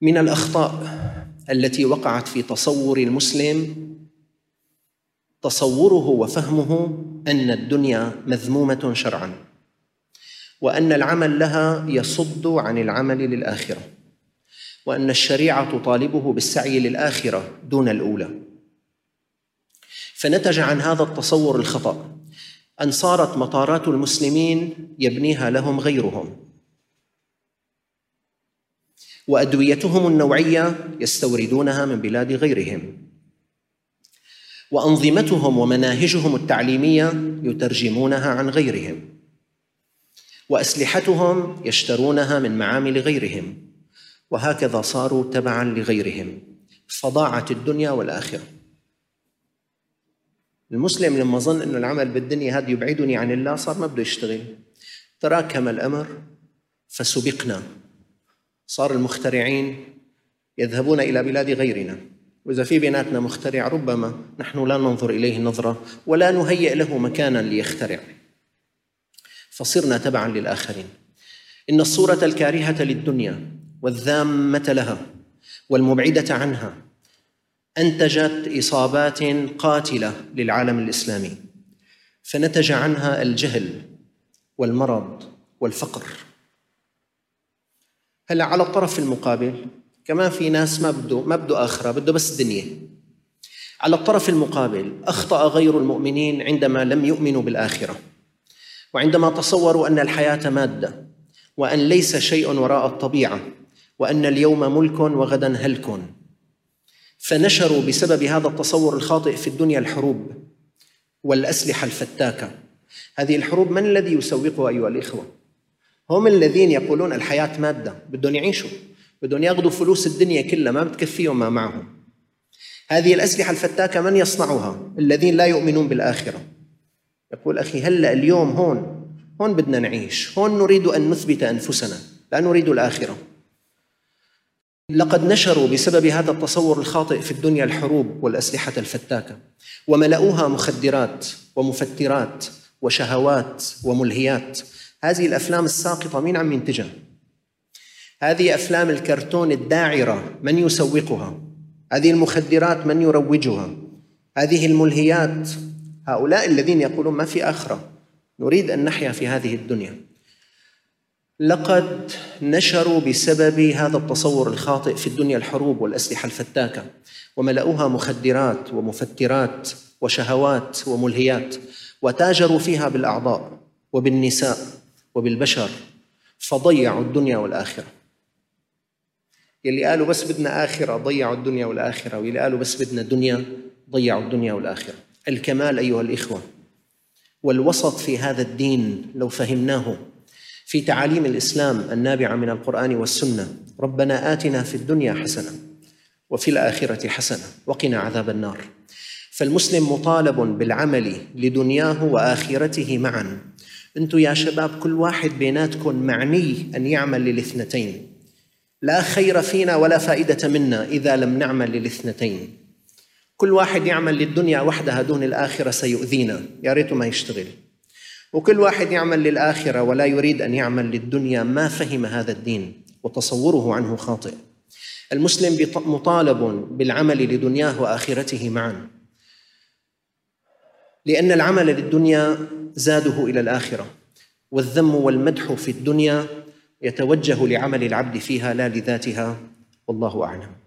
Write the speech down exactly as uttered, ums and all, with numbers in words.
من الأخطاء التي وقعت في تصور المسلم تصوره وفهمه أن الدنيا مذمومة شرعاً، وأن العمل لها يصد عن العمل للآخرة، وأن الشريعة تطالبه بالسعي للآخرة دون الأولى. فنتج عن هذا التصور الخطأ أن صارت مطارات المسلمين يبنيها لهم غيرهم، وأدويتهم النوعية يستوردونها من بلاد غيرهم، وأنظمتهم ومناهجهم التعليمية يترجمونها عن غيرهم، وأسلحتهم يشترونها من معامل غيرهم، وهكذا صاروا تبعاً لغيرهم، فضاعت الدنيا والآخرة. المسلم لما ظن أن العمل بالدنيا هذا يبعدني عن الله صار ما بده يشتغل، تراكم الأمر فسبقنا، صار المخترعين يذهبون إلى بلاد غيرنا، وإذا في بيناتنا مخترع ربما نحن لا ننظر إليه نظرة ولا نهيئ له مكاناً ليخترع، فصرنا تبعاً للآخرين. إن الصورة الكارهة للدنيا والذامة لها والمبعدة عنها أنتجت إصابات قاتلة للعالم الإسلامي، فنتج عنها الجهل والمرض والفقر. هلا على الطرف المقابل كمان في ناس ما بده ما بده آخرة، بده بس دنيا. على الطرف المقابل أخطأ غير المؤمنين عندما لم يؤمنوا بالآخرة، وعندما تصوروا أن الحياة مادة، وأن ليس شيء وراء الطبيعة، وأن اليوم ملك وغدا هلك، فنشروا بسبب هذا التصور الخاطئ في الدنيا الحروب والأسلحة الفتاكة. هذه الحروب من الذي يسوقها أيها الإخوة؟ هم الذين يقولون الحياة مادة، بدهم يعيشوا، بدهم ياخذوا فلوس الدنيا كلها ما بتكفيهم ما معهم. هذه الأسلحة الفتاكة من يصنعها؟ الذين لا يؤمنون بالآخرة. يقول أخي هلأ اليوم هون هون بدنا نعيش، هون نريد أن نثبت أنفسنا، لا نريد الآخرة. لقد نشروا بسبب هذا التصور الخاطئ في الدنيا الحروب والأسلحة الفتاكة، وملأوها مخدرات ومفترات وشهوات وملهيات. هذه الأفلام الساقطة مين عم ينتجها؟ هذه أفلام الكرتون الداعرة من يسوقها؟ هذه المخدرات من يروجها؟ هذه الملهيات هؤلاء الذين يقولون ما في آخرة، نريد أن نحيا في هذه الدنيا. لقد نشروا بسبب هذا التصور الخاطئ في الدنيا الحروب والأسلحة الفتاكة، وملأوها مخدرات ومفترات وشهوات وملهيات، وتاجروا فيها بالأعضاء وبالنساء وبالبشر، فضيعوا الدنيا والآخرة. يلي قالوا بس بدنا آخرة ضيعوا الدنيا والآخرة، واللي قالوا بس بدنا دنيا ضيعوا الدنيا والآخرة. الكمال أيها الإخوة والوسط في هذا الدين لو فهمناه في تعاليم الإسلام النابعة من القرآن والسنة: ربنا آتنا في الدنيا حسنة وفي الآخرة حسنة وقنا عذاب النار. فالمسلم مطالب بالعمل لدنياه وآخرته معاً. أنتم يا شباب كل واحد بيناتكم معني أن يعمل للاثنتين، لا خير فينا ولا فائدة منا إذا لم نعمل للاثنتين. كل واحد يعمل للدنيا وحدها دون الآخرة سيؤذينا، يا ريته ما يشتغل. وكل واحد يعمل للآخرة ولا يريد أن يعمل للدنيا ما فهم هذا الدين وتصوره عنه خاطئ. المسلم مطالب بالعمل لدنياه وآخرته معا، لأن العمل للدنيا زاده إلى الآخرة، والذم والمدح في الدنيا يتوجه لعمل العبد فيها لا لذاتها، والله أعلم.